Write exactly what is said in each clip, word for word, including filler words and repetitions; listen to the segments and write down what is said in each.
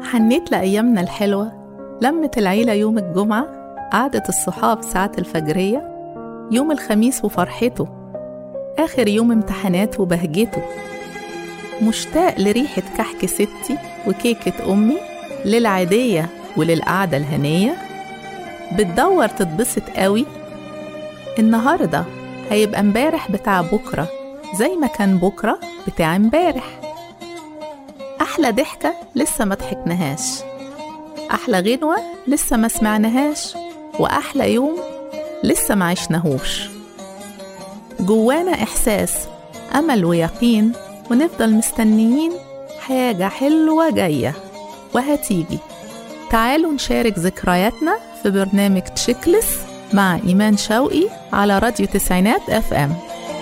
حنيت لأيامنا الحلوة، لمة العيلة يوم الجمعة، قعدة الصحاب ساعة الفجرية، يوم الخميس وفرحته، آخر يوم امتحانات وبهجته. مشتاق لريحة كحك ستي وكيكة أمي، للعيدية وللقعدة الهنية. بتدور تتبسط قوي، النهاردة هيبقى امبارح بتاع بكرة زي ما كان بكرة بتاع امبارح. أحلى ضحكة لسه ما ضحكناهاش، أحلى غنوة لسه ما سمعناهاش، وأحلى يوم لسه ما عشناهوش. جوانا إحساس أمل ويقين، ونفضل مستنيين حاجة حلوة جاية وهتيجي. تعالوا نشارك ذكرياتنا في برنامج تشيكلس مع إيمان شوقي على راديو تسعينات اف ام.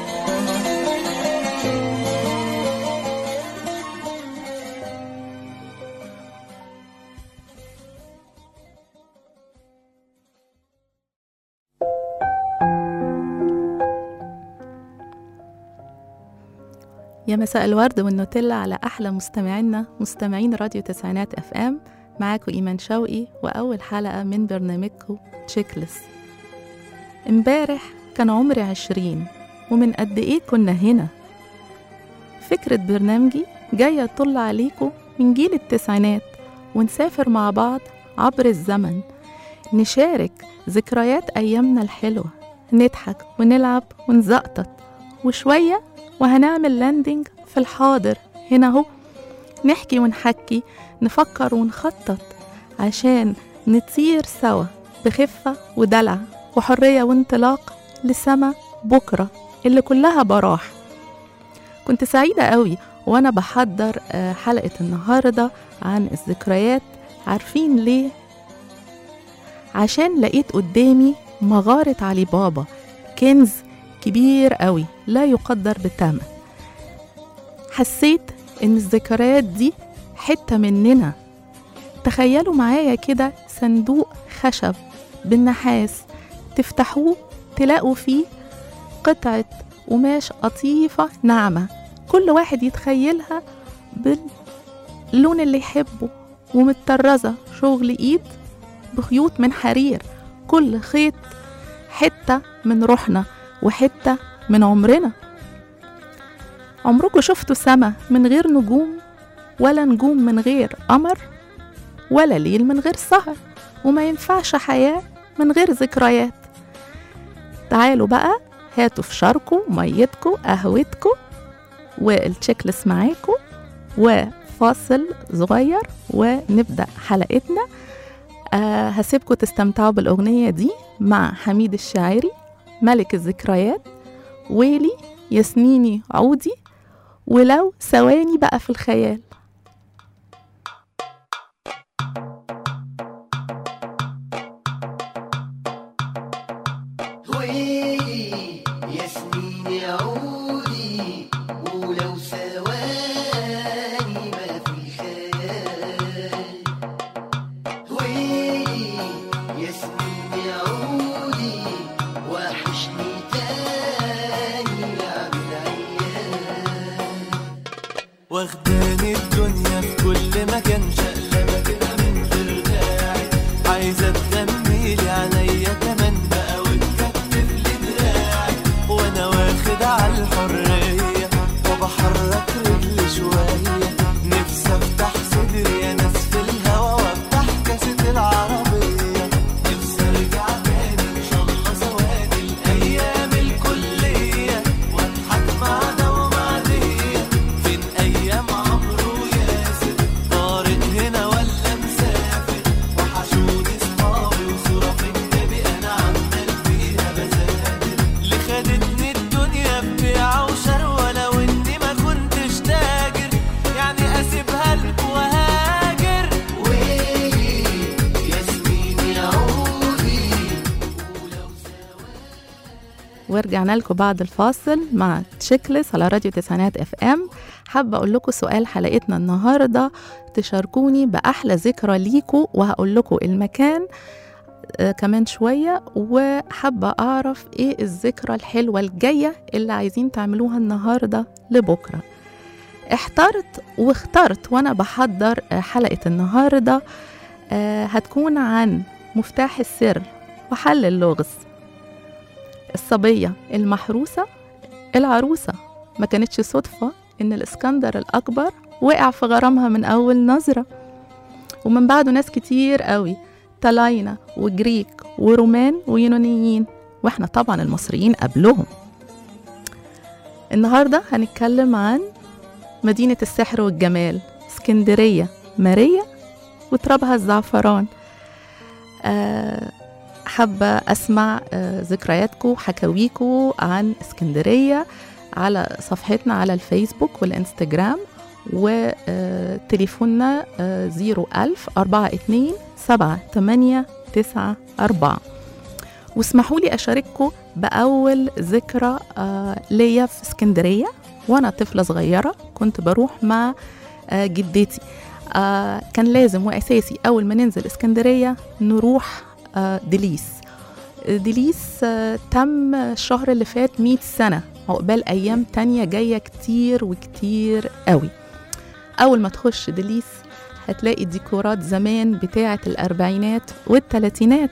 يا مساء الورد والنوتيلا على أحلى مستمعينا مستمعين راديو تسعينات اف ام. معاكم إيمان شوقي وأول حلقة من برنامجكم تشيكلس. امبارح كان عمري عشرين، ومن قد إيه كنا هنا. فكرة برنامجي جاية تطل عليكم من جيل التسعينات، ونسافر مع بعض عبر الزمن، نشارك ذكريات أيامنا الحلوة، نضحك ونلعب ونزقطط، وشوية وهنعمل لاندنج في الحاضر هنا اهو، نحكي ونحكي، نفكر ونخطط عشان نطير سوا بخفة ودلع وحرية وانطلاق لسما بكرة اللي كلها براح. كنت سعيدة قوي وانا بحضر حلقة النهاردة عن الذكريات. عارفين ليه؟ عشان لقيت قدامي مغارة علي بابا، كنز كبير قوي لا يقدر بالثمن. حسيت ان الذكريات دي حتة مننا. تخيلوا معايا كده صندوق خشب بالنحاس، تفتحوه تلاقوا فيه قطعة قماش قطيفة ناعمة، كل واحد يتخيلها باللون اللي يحبه، ومتطرزة شغل ايد بخيوط من حرير، كل خيط حتة من روحنا وحتة من عمرنا. عمركم شفتوا سما من غير نجوم، ولا نجوم من غير قمر، ولا ليل من غير سهر؟ وما ينفعش حياة من غير ذكريات. تعالوا بقى هاتوا فشاركم ميتكم قهوتكم والتشيكلس معاكم، وفاصل صغير ونبدأ حلقتنا. أه هسيبكم تستمتعوا بالأغنية دي مع حميد الشاعري ملك الذكريات، ويلي ياسميني عودي، ولو ثواني بقى في الخيال. ويلي ياسميني عودي، ولو ثواني ما في الخيال. ويلي ياسميني عودي، وحشني تاني لعب العيال. واخداني الدنيا في كل مكان، شقلبة كده من غير داعي، عايزة تغنيلي عليا كمان بقى وتكتف لي دراعي، وانا واخد عالحرية وبحرك رجلي شوية، نفسي افتح صدري يا ناس في الهوا وافتح كاسة العربية، نفسي ارجع تاني ان شاء الله ثواني الايام الكلية، واضحك مع ده ومع دي. فين ايام عمرو وياسر، طارق هنا ولا مسافر، وحشوني صحابي وصورة في كتابي انا عمال فيها بذاكر، اللي خدتني الدنيا ببيعة وشروة، لو اني ما كنتش تاجر يعني اسيبها لك وهاجر. ويلي ياسميني عودي، ولو ورجعنا لكم بعد الفاصل مع تشيكلس على راديو تسعينات اف ام. حابة اقول لكم سؤال حلقتنا النهاردة، تشاركوني بأحلى ذكرى ليكوا، وهقول لكم المكان آه كمان شوية، وحابة أعرف إيه الذكرى الحلوة الجاية اللي عايزين تعملوها النهاردة لبكرة. احترت واخترت وأنا بحضر حلقة النهاردة هتكون عن مفتاح السر وحل اللغز. الصبية المحروسة العروسة، ما كانتش صدفة إن الإسكندر الأكبر وقع في غرامها من أول نظرة، ومن بعده ناس كتير قوي، طلاينة وجريك ورومان ويونانيين، وإحنا طبعا المصريين قبلهم. النهاردة هنتكلم عن مدينة السحر والجمال، اسكندرية ماريا وترابها الزعفران. أه حابة أسمع أه ذكرياتكم وحكاويكم عن اسكندرية على صفحتنا على الفيسبوك والإنستجرام، وتليفوننا زيرو ألف أربعة اتنين سبعة تمانية تسعة أربعة. واسمحوا لي أشارككم بأول ذكرى آه ليا في اسكندرية. وأنا طفلة صغيرة كنت بروح مع آه جدتي. آه كان لازم وأساسي أول ما ننزل اسكندرية نروح آه دليس. دليس آه تم الشهر اللي فات مئة سنة، عقبال أيام تانية جاية كتير وكتير قوي. أول ما تخش دليس هتلاقي ديكورات زمان بتاعة الأربعينات والتلاتينات،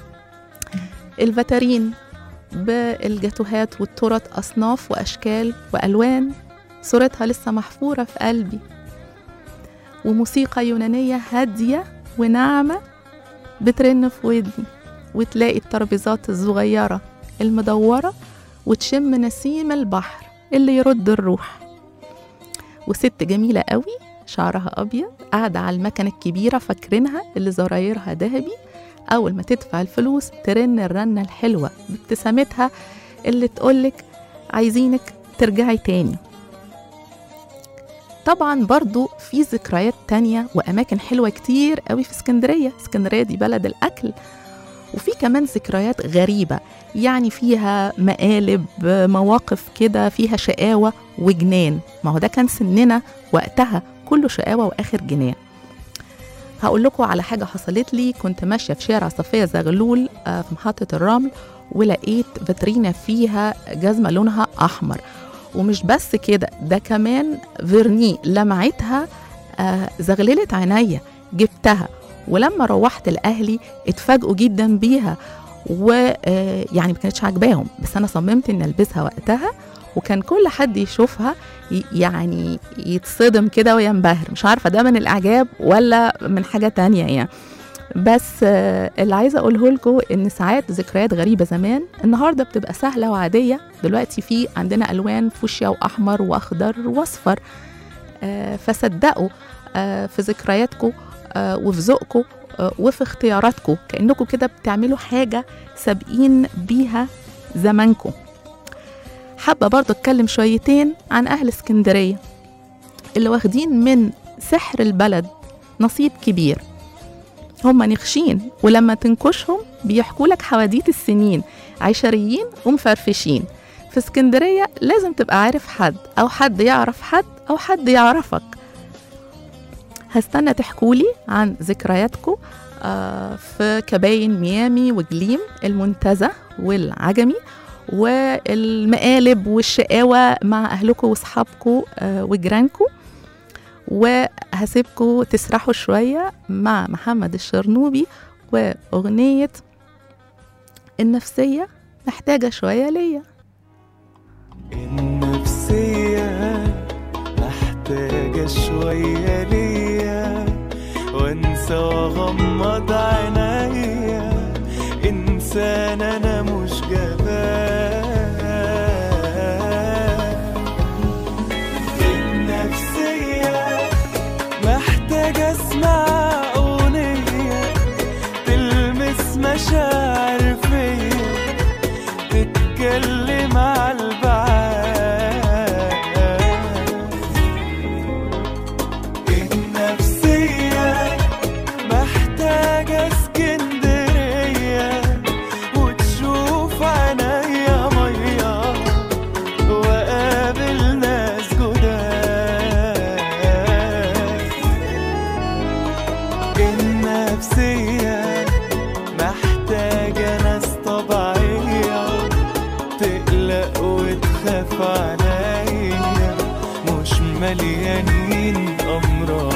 الفترين بالجاتوهات والتورت أصناف وأشكال وألوان صورتها لسه محفورة في قلبي، وموسيقى يونانية هادية وناعمة بترن في ودني، وتلاقي الترابيزات الصغيرة المدورة وتشم نسيم البحر اللي يرد الروح، وست جميلة قوي شعرها أبيض قاعدة على المكنة الكبيرة فاكرينها اللي زرايرها ذهبي، أول ما تدفع الفلوس ترن الرنة الحلوة بابتسامتها اللي تقولك عايزينك ترجعي تاني. طبعا برضو في ذكريات تانية وأماكن حلوة كتير قوي في اسكندرية. اسكندرية دي بلد الأكل، وفي كمان ذكريات غريبة يعني فيها مقالب، مواقف كده فيها شقاوة وجنان. ما هو ده كان سننا وقتها، كله شقاوة وآخر جنان. هقول لكم على حاجة حصلت لي. كنت ماشية في شارع صفية زغلول في محطة الرمل، ولقيت فاترينا فيها جزمة لونها أحمر، ومش بس كده، ده كمان فيرني لمعتها زغللت عينيا، جبتها. ولما روحت لأهلي اتفاجئوا جدا بيها، ويعني ما كانتش عاجباهم، بس أنا صممت إن ألبسها وقتها، وكان كل حد يشوفها يعني يتصدم كده وينبهر. مش عارفة ده من الإعجاب ولا من حاجة تانية يعني. بس اللي عايزة أقوله لكم إن ساعات ذكريات غريبة زمان النهاردة بتبقى سهلة وعادية. دلوقتي في عندنا ألوان فوشيا وأحمر وأخضر وأصفر، فصدقوا في ذكرياتكم وفي ذوقكم وفي اختياراتكم، كأنكم كده بتعملوا حاجة سابقين بيها زمانكم. حابة برضو اتكلم شويتين عن أهل اسكندرية اللي واخدين من سحر البلد نصيب كبير. هم نخشين، ولما تنكشهم بيحكوا لك حواديت السنين، عشريين ومفرفشين. في اسكندرية لازم تبقى عارف حد، أو حد يعرف حد، أو حد يعرفك. هستنى تحكولي عن ذكرياتكم في كباين ميامي وجليم، المنتزه والعجمي، والمقالب والشقاوة مع أهلكم وصحابكم وجيرانكم. وهسيبكم تسرحوا شوية مع محمد الشرنوبي وأغنية النفسية محتاجة شوية ليا. النفسية محتاجة شوية ليا، وانسى واغمض عينيا، انسان انا مش جبان. النفسية محتاجة اسمع اغنية تلمس مشاعر فيا، تتكلم على البعاد. النفسية محتاجة اسكندرية مليانين أمراض.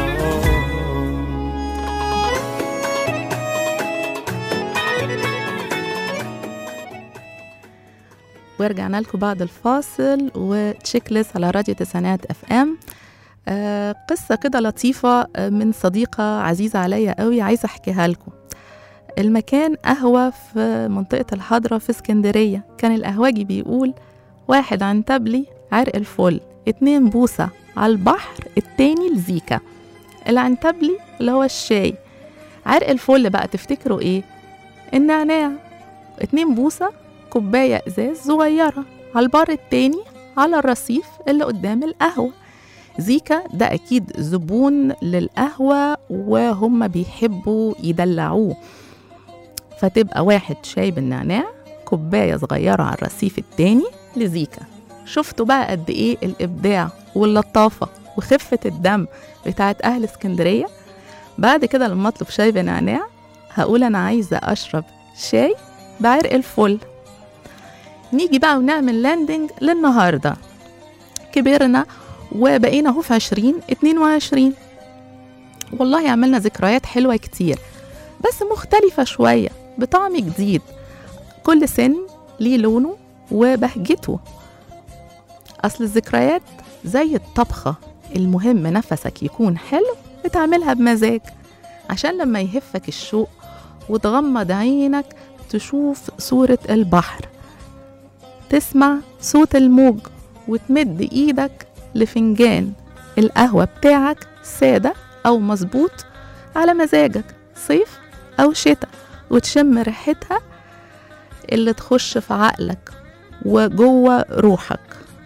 ورجعنا لكم بعد الفاصل وتشيك ليست على راديو تسعينات اف ام. آه قصة كده لطيفة من صديقة عزيزة عليا قوي، عايزة احكيها لكم. المكان قهوة في منطقة الحضرة في اسكندرية. كان القهوجي بيقول: واحد عنتبلي عرق الفل، اتنين بوسة على البحر، التاني لزيكا. العنتبلي اللي هو الشاي، عرق الفل بقى تفتكروا ايه؟ النعناع. اتنين بوسة كوباية ازاز صغيرة على البر التاني على الرصيف اللي قدام القهوة. زيكا ده اكيد زبون للقهوة وهم بيحبوا يدلعوه، فتبقى واحد شاي بالنعناع، كوباية صغيرة على الرصيف التاني لزيكا. شفتوا بقى قد ايه الابداع واللطافة وخفة الدم بتاعت اهل اسكندرية؟ بعد كده لما اطلب شاي بنعناع هقول انا عايزة اشرب شاي بعرق الفل. نيجي بقى ونعمل لاندنج للنهاردة. كبرنا وبقينا هو في عشرين اتنين وعشرين، والله عملنا ذكريات حلوة كتير بس مختلفة شوية بطعم جديد. كل سن ليه لونه وبهجته. أصل الذكريات زي الطبخة، المهم نفسك يكون حلو وتعملها بمزاج، عشان لما يهفك الشوق وتغمض عينك تشوف صورة البحر، تسمع صوت الموج، وتمد ايدك لفنجان القهوة بتاعك سادة أو مظبوط على مزاجك، صيف أو شتاء، وتشم ريحتها اللي تخش في عقلك وجوه روحك.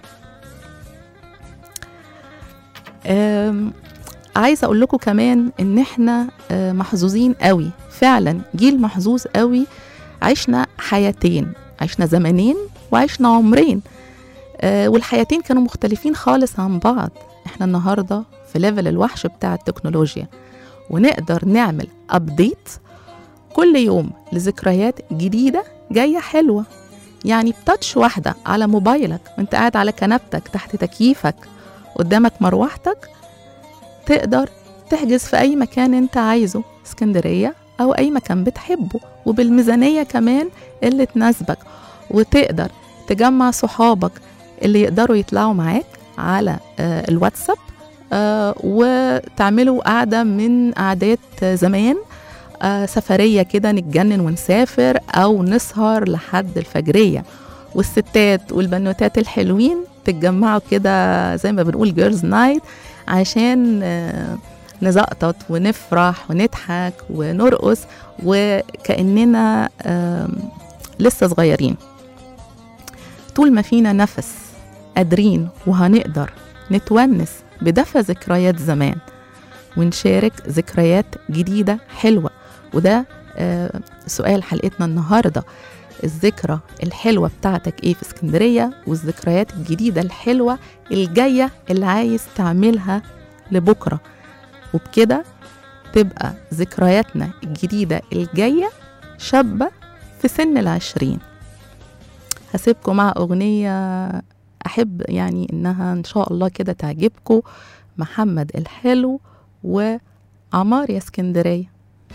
عايزة أقول لكم كمان إن إحنا محظوظين قوي، فعلا جيل محظوظ قوي. عشنا حياتين، عشنا زمانين وعشنا عمرين، والحياتين كانوا مختلفين خالص عن بعض. إحنا النهاردة في ليفل الوحش بتاع التكنولوجيا، ونقدر نعمل أبديت كل يوم لذكريات جديدة جاية حلوة. يعني بتاتش واحدة على موبايلك وانت قاعد على كنبتك تحت تكييفك قدامك مروحتك، تقدر تحجز في أي مكان انت عايزه، اسكندرية أو أي مكان بتحبه، وبالميزانية كمان اللي تناسبك، وتقدر تجمع صحابك اللي يقدروا يطلعوا معاك على آه الواتساب، آه وتعملوا قعدة من قعدات زمان، آه سفرية كده نتجنن ونسافر أو نسهر لحد الفجرية. والستات والبنوتات الحلوين تتجمعوا كده زي ما بنقول جيرلز نايت، عشان آه نزقطط ونفرح ونضحك ونرقص وكأننا آه لسه صغيرين. طول ما فينا نفس قادرين وهنقدر نتونس بدفى ذكريات زمان ونشارك ذكريات جديدة حلوة. وده آه سؤال حلقتنا النهاردة: الذكرى الحلوة بتاعتك ايه في اسكندرية، والذكريات الجديدة الحلوة الجاية اللي عايز تعملها لبكرة، وبكده تبقى ذكرياتنا الجديدة الجاية شابة في سن العشرين. هسيبكم مع أغنية أحب يعني إنها إن شاء الله كده تعجبكم، محمد الحلو وعمار يا اسكندرية.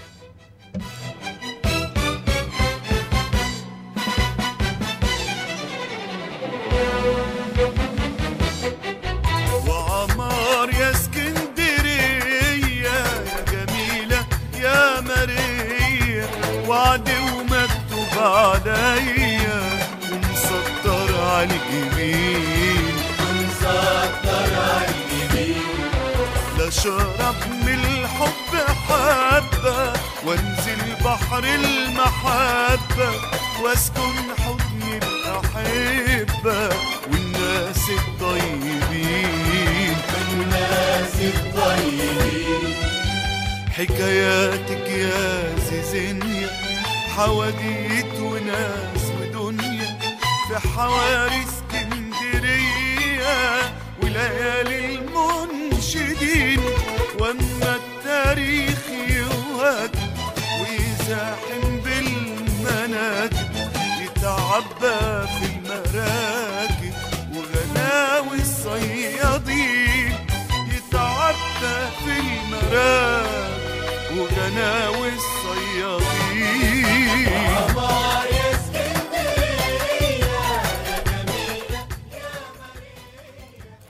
وعمار يا اسكندرية يا جميلة يا مرية، وعد ومكتوب عليا ومسطر على الجميل، ومسطر على الجميل. لا شرب من الحب حبة وانزل بحر المحبة، واسكن حضن الأحبة والناس الطيبين، والناس الطيبين. حكاياتك يا زيزينيا حواديت وناس ودنيا في حواري اسكندرية وليالي المنشدين. واما التاريخ يوهج ويزاحم بالمناكب، يتعبى في المراكب وغلاوي الصيادين،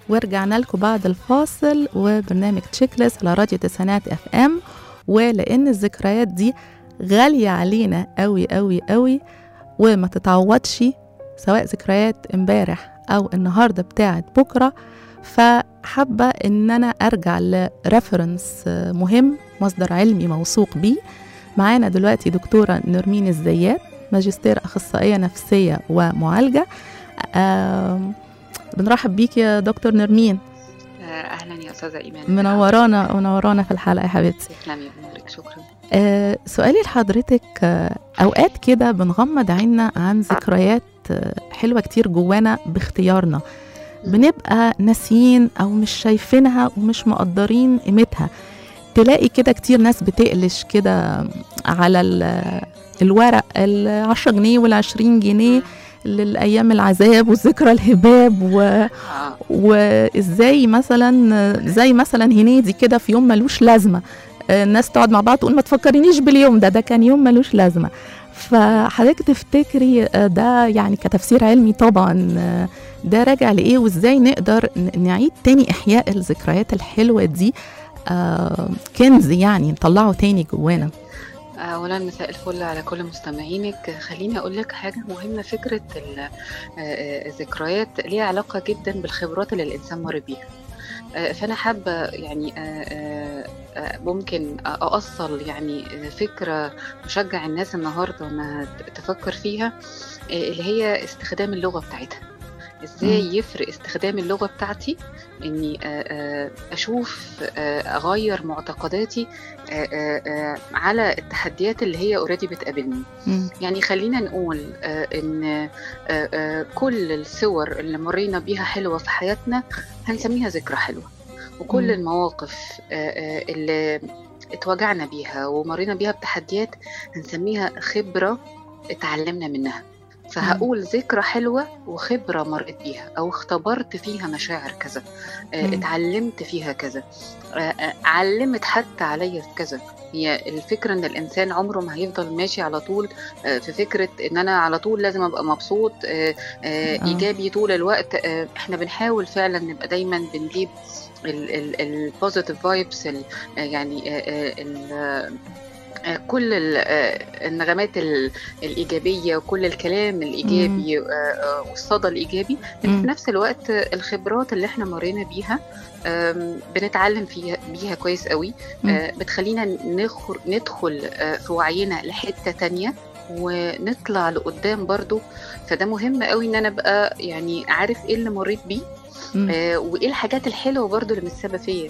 ورجعنا لكم بعد الفاصل وبرنامج تشيكلس على راديو تسعينات اف ام. ولان الذكريات دي غالية علينا قوي قوي قوي وما تتعوضش، سواء ذكريات امبارح او النهاردة بتاعت بكرة، فحابة ان انا ارجع لريفرنس مهم، مصدر علمي موثوق بيه. معانا دلوقتي دكتورة نرمين الزيات، ماجستير اخصائية نفسية ومعالجة. بنرحب بيك يا دكتور نرمين. اهلا يا استاذه ايمان، منورانا منورانا في الحلقه يا حبيبتي. تسلمي بنورك، شكرا. آه سؤالي لحضرتك، آه اوقات كده بنغمض عيننا عن ذكريات آه حلوه كتير جوانا باختيارنا، بنبقى ناسيين او مش شايفينها ومش مقدرين قيمتها. تلاقي كده كتير ناس بتقلش كده على الورق العشرة جنيه والعشرين جنيه للأيام العذاب والذكرى الهباب و... وإزاي مثلا زي مثلا هنيدي كده في يوم ملوش لازمة، الناس تقعد مع بعض تقول ما تفكرينيش باليوم ده، ده كان يوم ملوش لازمة. فحضرتك تفتكري ده يعني كتفسير علمي طبعا ده راجع لإيه، وإزاي نقدر نعيد تاني إحياء الذكريات الحلوة دي كنز يعني نطلعه تاني جوانا؟ اولا مساء الفل على كل مستمعينك. خليني اقول لك حاجه مهمه، فكره الذكريات ليها علاقه جدا بالخبرات اللي الانسان مر بيها. فانا حابه يعني ممكن اوصل يعني فكره مشجع الناس النهارده انها تفكر فيها، اللي هي استخدام اللغه بتاعتها. ازاي يفرق استخدام اللغة بتاعتي اني اشوف اغير معتقداتي على التحديات اللي هي اوريدي بتقابلني. يعني خلينا نقول ان كل الصور اللي مرينا بيها حلوة في حياتنا هنسميها ذكرى حلوة، وكل المواقف اللي اتوجعنا بيها ومرينا بيها بتحديات هنسميها خبرة اتعلمنا منها. فهقول ذكرى حلوة وخبرة مريت بيها أو اختبرت فيها مشاعر كذا، اتعلمت فيها كذا، علمت حتى عليا في كذا. هي الفكرة ان الانسان عمره ما هيفضل ماشي على طول في فكرة ان انا على طول لازم ابقى مبسوط ايجابي طول الوقت. احنا بنحاول فعلا نبقى دايما بنجيب البوزيتيف فايبس، يعني ال كل النغمات الإيجابية وكل الكلام الإيجابي والصدى الإيجابي، لكن في نفس الوقت الخبرات اللي احنا مرينا بيها بنتعلم فيها بيها كويس قوي، بتخلينا ندخل في وعينا لحتة تانية ونطلع لقدام برضو. فده مهم قوي ان انا ابقى يعني عارف ايه اللي مريت بيه وايه الحاجات الحلوة برضو اللي متسبب فيا.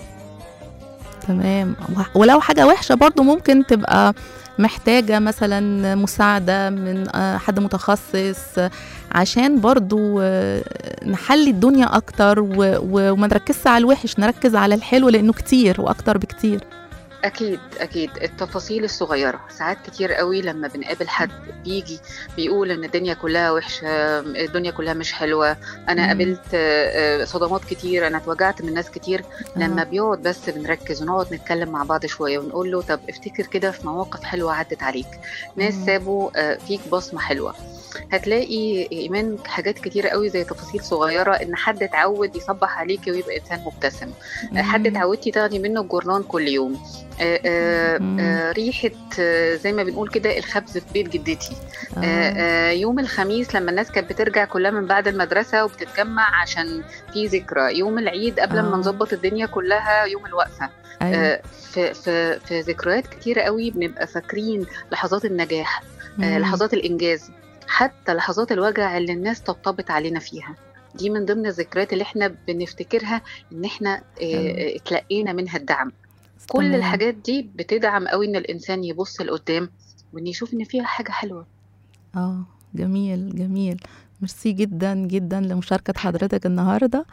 تمام. ولو حاجة وحشة برضو ممكن تبقى محتاجة مثلا مساعدة من حد متخصص عشان برضو نحلي الدنيا أكتر وما نركزش على الوحش، نركز على الحلو لأنه كتير وأكتر بكتير. أكيد أكيد. التفاصيل الصغيرة ساعات كتير قوي لما بنقابل حد بيجي بيقول إن الدنيا كلها وحشة، الدنيا كلها مش حلوة، أنا مم. قابلت صدمات كتير، أنا اتوجعت من ناس كتير. آه. لما بيقعد بس بنركز ونقعد نتكلم مع بعض شوية ونقول له طب افتكر كده في مواقف حلوة عدت عليك، ناس مم. سابوا فيك بصمة حلوة، هتلاقي إيمان حاجات كتير قوي زي تفاصيل صغيرة، إن حد اتعود يصبح عليك ويبقى إنسان مبتسم، مم. حد اتعودتي تاخدي منه الجورنان كل يوم، آآ آآ ريحة زي ما بنقول كده الخبز في بيت جدتي، آآ يوم الخميس لما الناس كانت بترجع كلها من بعد المدرسة وبتتجمع عشان في ذكرى، يوم العيد قبل ما نظبط الدنيا كلها يوم الوقفة. أيوة. في, في, في ذكريات كتيرة قوي بنبقى فاكرين لحظات النجاح، لحظات الإنجاز، حتى لحظات الوجع اللي الناس طبطبت علينا فيها. دي من ضمن الذكريات اللي احنا بنفتكرها ان احنا اتلقينا منها الدعم. كل تمام. الحاجات دي بتدعم قوي ان الانسان يبص لقدام وان يشوف ان فيها حاجة حلوة. اه جميل جميل. ميرسي جدا جدا لمشاركة حضرتك النهاردة،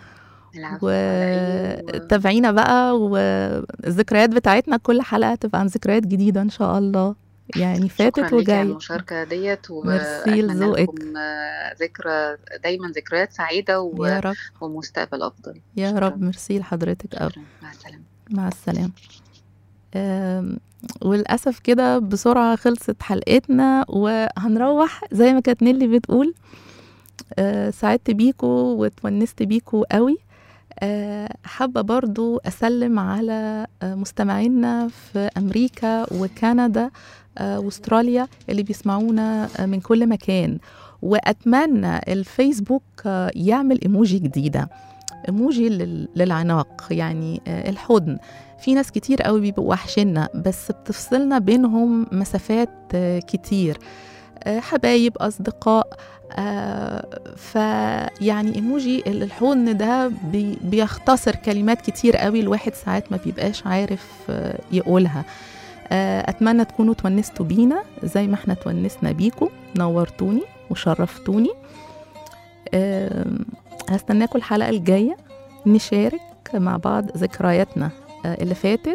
وتابعينا بقى، والذكريات بتاعتنا كل حلقة تبقى عن ذكريات جديدة ان شاء الله، يعني فاتت وجاية. المشاركة ديت، وأتمنى لكم ذكرى دايما ذكريات سعيدة و... يا رب. ومستقبل أفضل. يا شكرا. رب. ميرسي لحضرتك أوي. مع السلامة. مع السلامة. وللأسف كده بسرعة خلصت حلقتنا وهنروح زي ما كانت نيلي بتقول. أه سعدت بيكو وتونست بيكو قوي. حابة برضو أسلم على مستمعينا في أمريكا وكندا واستراليا اللي بيسمعونا من كل مكان، وأتمنى الفيسبوك يعمل إيموجي جديدة، إيموجي للعناق، يعني الحضن. في ناس كتير قوي بيبقوا وحشنا بس بتفصلنا بينهم مسافات كتير، حبايب، أصدقاء، فيعني إيموجي الحضن ده بي بيختصر كلمات كتير قوي الواحد ساعات ما بيبقاش عارف يقولها. أتمنى تكونوا تونستوا بينا زي ما احنا تونسنا بيكم، نورتوني وشرفتوني. هستناكم الحلقة الجاية نشارك مع بعض ذكرياتنا اللي فاتت،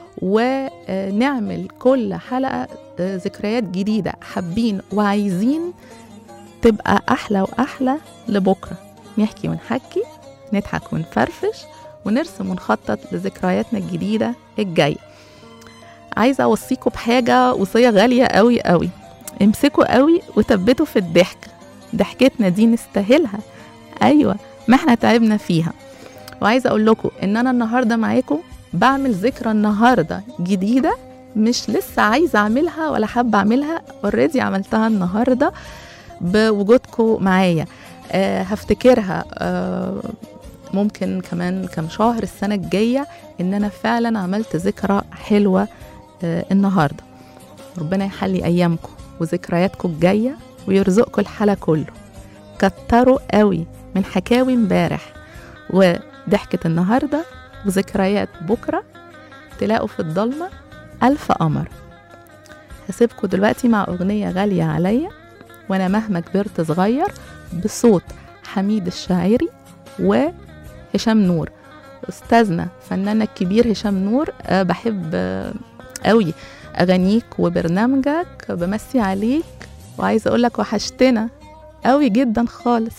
ونعمل كل حلقة ذكريات جديدة حابين وعايزين تبقى أحلى وأحلى لبكرة. نحكي ونحكي، نضحك ونفرفش، ونرسم ونخطط لذكرياتنا الجديدة الجاية. عايزة أوصيكم بحاجة وصية غالية قوي قوي، امسكوا قوي وثبتوا في الضحك، ضحكتنا دي نستاهلها، أيوة ما احنا تعبنا فيها. وعايزة أقول لكم إن أنا النهاردة معاكم بعمل ذكرى النهاردة جديدة، مش لسه عايزة أعملها ولا حابة أعملها، اوريدي عملتها النهاردة بوجودكم معايا. أه هفتكرها أه ممكن كمان كم شهر السنة الجاية إن أنا فعلا عملت ذكرى حلوة أه النهاردة. ربنا يحلي أيامكم وذكرياتكم الجاية ويرزقكم الحلا كله. كتروا قوي من حكاوي امبارح وضحكة النهاردة وذكريات بكرة، تلاقوا في الضلمة ألف قمر. هسيبكم دلوقتي مع أغنية غالية عليا، وأنا مهما كبرت صغير، بصوت حميد الشاعري وهشام نور، أستاذنا فناننا الكبير هشام نور. أه بحب أه قوي أغانيك وبرنامجك، بمسي عليك وعايزة أقولك وحشتنا قوي جدا خالص.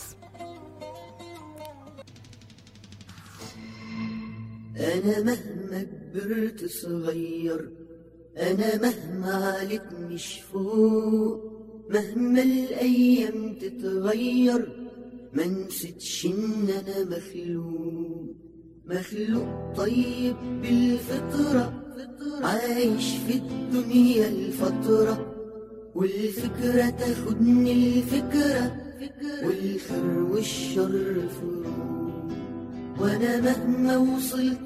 أنا مهما كبرت صغير، أنا مهما عليك مش فوق، مهما الأيام تتغير ما نسيتش إن أنا مخلوق، مخلوق طيب بالفطرة، عايش في الدنيا الفترة، والفكرة تاخدني الفكرة، والخير والشر فروق، وأنا مهما وصلت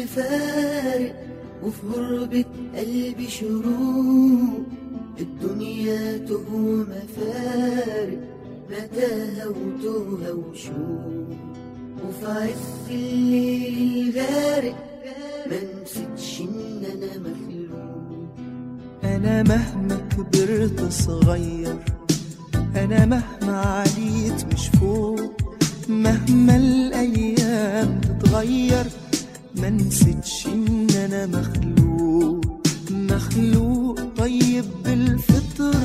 مفارق وفي غربة قلبي شروق، الدنيا تهوى مفارق، متاهة وتوهى وشوق، وفي عز الليل الغارق ما نسيتش إن أنا مخلوق. أنا مهما كبرت صغير، أنا مهما عليت مش فوق، مهما الأيام تتغير ما نسيتش إن أنا مخلوق، مخلوق طيب بالفطرة،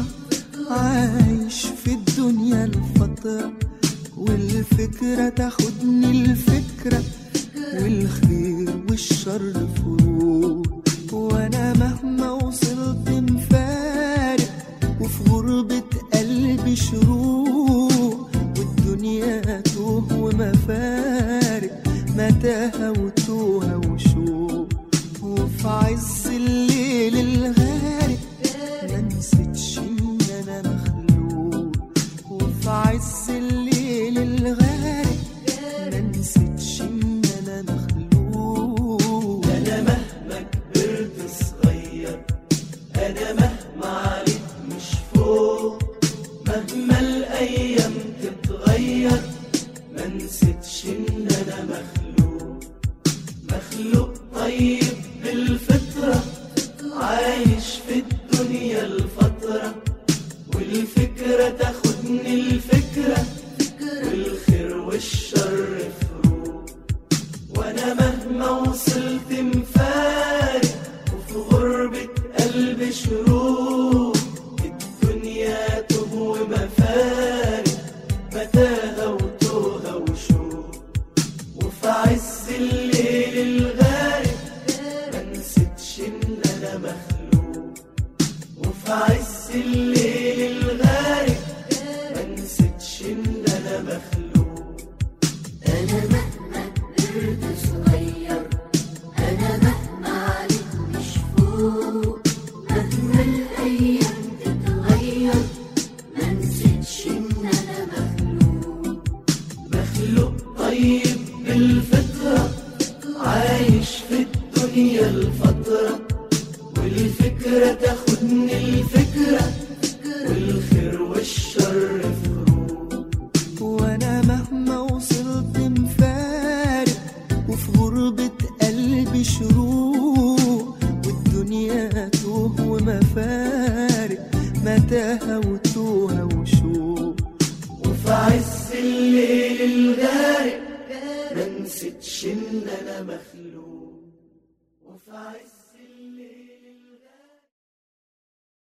عايش في الدنيا الفترة، والفكرة تاخدني الفكرة، والخير والشر فروق، وأنا مهما وصلت مفارق وفي غربة قلبي شروق، والدنيا توه ومفارق، متاهة وتوهة وشوق، وفي عز الليل الغارق ما نسيتش إن أنا مخلوق، وفي عز الليل الغارق ما نسيتش إن أنا مخلوق. أنا مهما كبرت صغير، أنا مهما عليت مش فوق، مهما الأيام تتغير ما نسيتش إن أنا مخلوق، مخلوق طيب بالفطرة، عايش في الدنيا الفترة، والفكرة تاخدني الفكرة، والخير والشر فروق، وأنا مهما وصلت مفارق وفي غربة قلبي شروق، الدنيا تهوى مفارق، متاهة وتوهة وشوق، وفي عز الليل الغارق ما نسيتش إن أنا مخلوق، وفي عز الليل الغارق ما نسيتش إن أنا مخلوق. عايش في الدنيا الفترة، والفكرة تاخدني الفكرة، والخير والشر فروق. وانا مهما وصلت مفارق، وفي غربة قلبي شروق، والدنيا توه ومفارق، متاهة